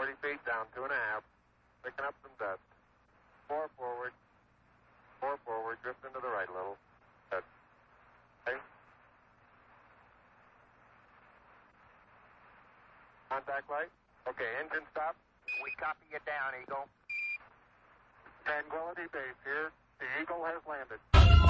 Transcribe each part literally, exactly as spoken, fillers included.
thirty feet, down two and a half. Picking up some dust. Four forward. Four forward. Drift into the right a little. Good. Okay. Contact light. Okay, engine stop. We copy you down, Eagle. Tranquility Base here. The Eagle has landed.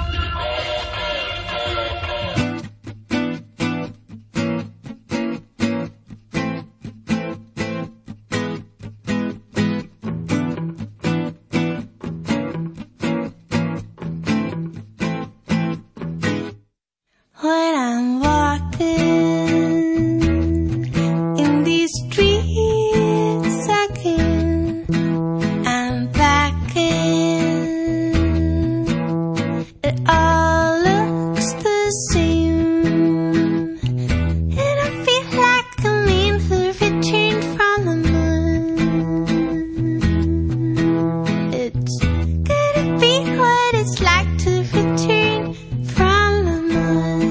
When I'm walking in these streets again, I'm backing. It all looks the same, and I feel like I'm in the return from the moon. It's gonna be what it's like to return from the moon.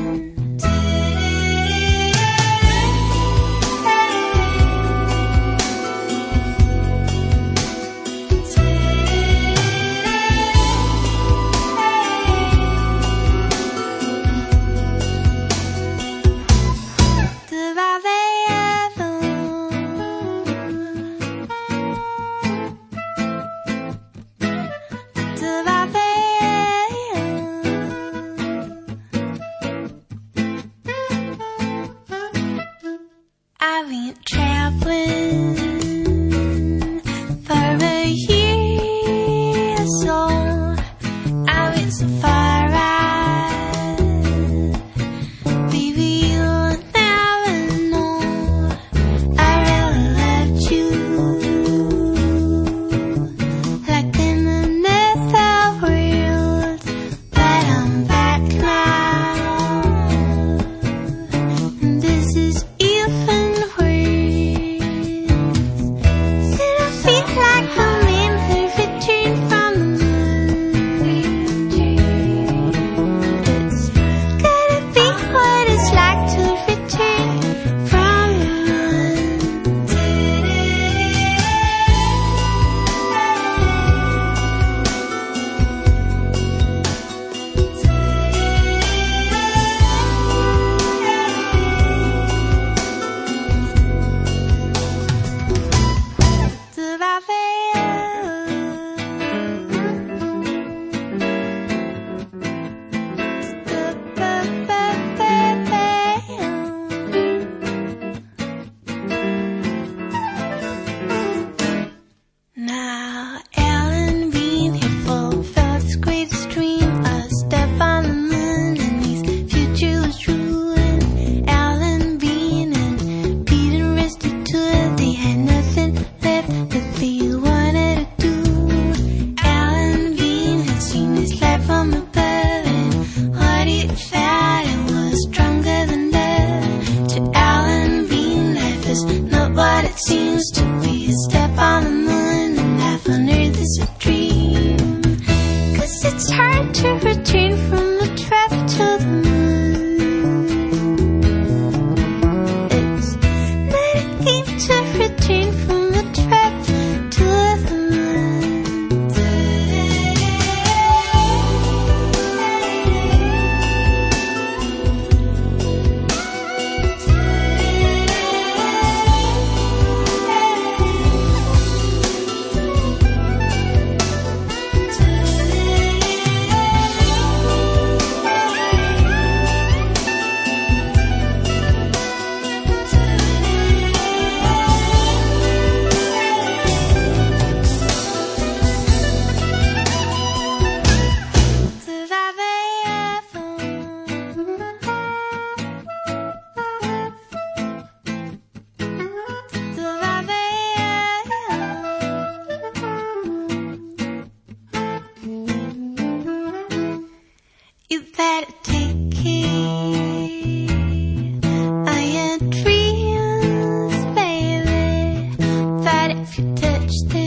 I've been traveling for a year or so. I've been so far out, baby, you'll never know. I really loved you, like in another world, but I'm back now, and this is even now Alan Bean here fulfilled his greatest dream, a step on the moon, and his future was ruined. Alan Bean and Peter Restitute, they had nothing left that they wanted to do. Alan Bean had seen his life from above, and what he found, it was stronger than love. To Alan Bean, life is not what it seems to be. A step on the moon and life on earth is a dream. 'Cause it's hard to return from the trap to the moon. It's not a game to return from the trap to the moon. You better take care of your dreams, baby. But if you touch them,